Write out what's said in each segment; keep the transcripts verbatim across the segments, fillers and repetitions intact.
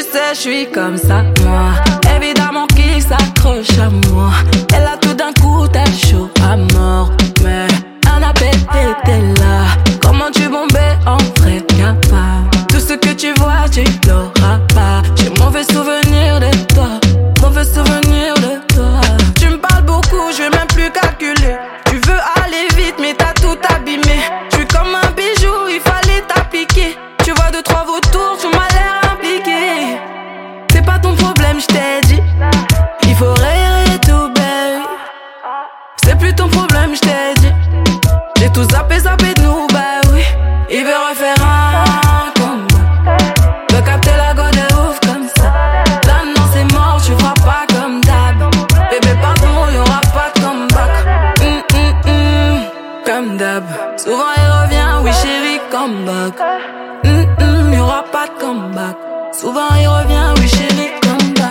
sais, je suis comme ça, moi. Évidemment qu'il s'accroche à moi. Elle a tout d'un coup, t'es chaud à mort. Mais un appel était là. Comment tu bombais en vrai capable. Tout ce que tu vois, tu l'auras pas. J'ai mauvais souvenir de toi. Mauvais souvenir de toi. Tu me parles beaucoup, je vais même plus calculer. Tu veux aller vite, mais t'as tout abîmé. Je suis comme un bijou, il fallait t'appliquer. Tu vois deux, trois vautours, tu m'as l'air impliqué. C'est pas ton problème, je t'ai dit. Il faut rire et tout, baby. C'est plus ton problème, je t'ai dit. J'ai tout zappé, zappé de nous, bah oui. Il veut refaire un combat. Veut capter la go de ouf comme ça. Là non c'est mort, tu feras pas comme d'hab. Bébé pardon, y'aura pas de comeback. mm, mm, mm, Comme d'hab. Souvent il revient, oui chérie, comeback. mm, mm, Y'aura pas de comeback. Souvent il revient, oui chérie, comeback.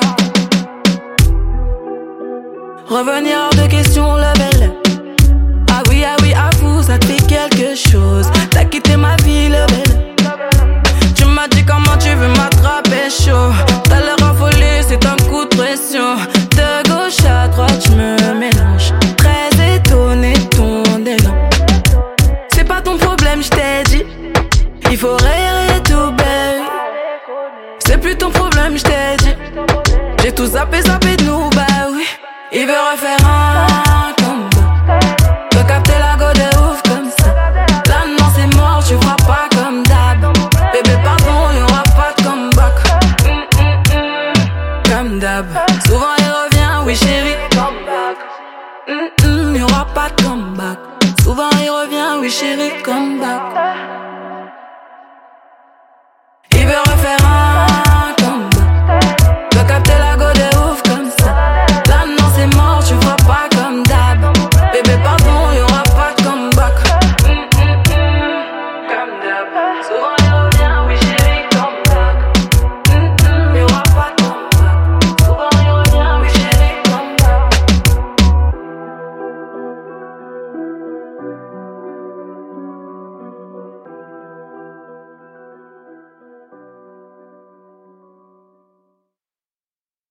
Revenir hors de question, level. Ah oui, ah oui, avoue, ça te fait quelque chose. T'as quitté ma vie, level. Tu m'as dit comment tu veux m'attraper chaud. T'as l'air affolé, c'est un coup de pression. De gauche à droite, je me mélange. Très étonné de ton élan. C'est pas ton problème, je t'ai dit. Il faut rire et tout, baby. C'est plus ton problème, je t'ai dit. J'ai tout zappé, zappé de nous, bah oui. Il veut refaire un combat. Veut capter la go de ouf comme ça. Là non c'est mort, tu feras pas comme d'hab. Bébé pardon, y'aura pas de comeback. mm, mm, mm. Comme d'hab. Souvent il revient, oui chérie, comeback. mm, mm, Y'aura pas de comeback. Souvent il revient, oui chérie, comeback.